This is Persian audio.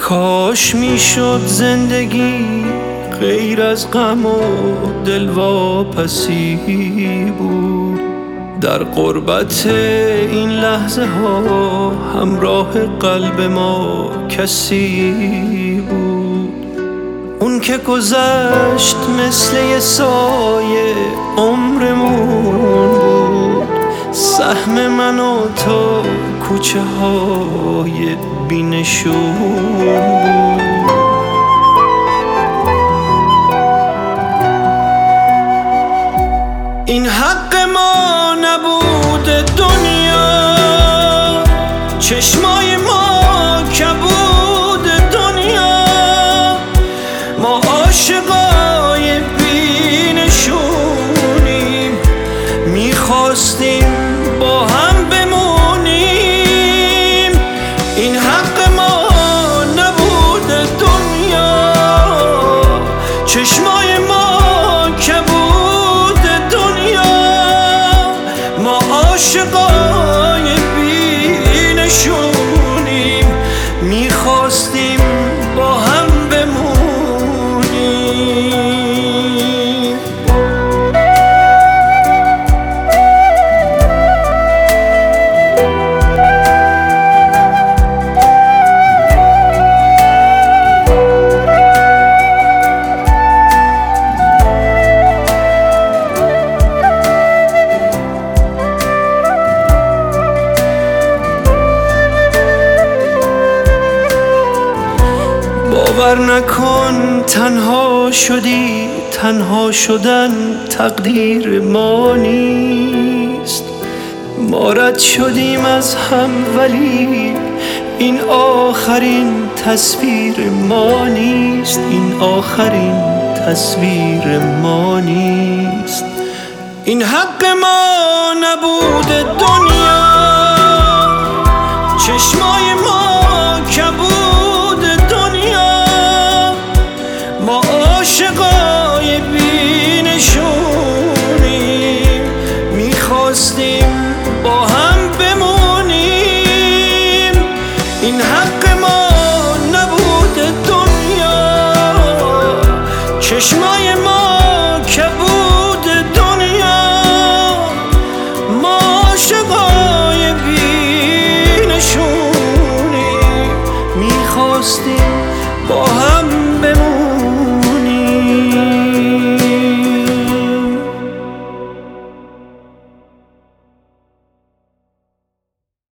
کاش میشد زندگی غیر از غم و دلواپسی بود. در غربت این لحظه ها همراه قلب ما کسی بود. اون که گذشت مثل یه سایه عمرمون بود. سهم من و تو کوچه های بی‌نشون بود. این حق ما نبود دنیا، چشمای ما کبود دنیا. ما عاشقای بی‌نشونیم، میخواستیم با هم بمونیم. این حق ما نبود دنیا، چشمای ما کبود دنیا. ما عاشقای بی‌نشونیم، میخواستیم با هم بمونیم. باور نکن تنها شدی، تنها شدن تقدیر ما نیست. ما رد شدیم از هم ولی این آخرین تصویر ما نیست. این آخرین تصویر ما نیست. این حق ما نبود دنیا، چشمای ما کبود دنیا. ما عاشقای بی‌نشونیم، میخواستیم با هم بمونیم. این حق ما نبود دنیا، چشمای ما کبود دنیا. ما عاشقای بی‌نشونیم، میخواستیم با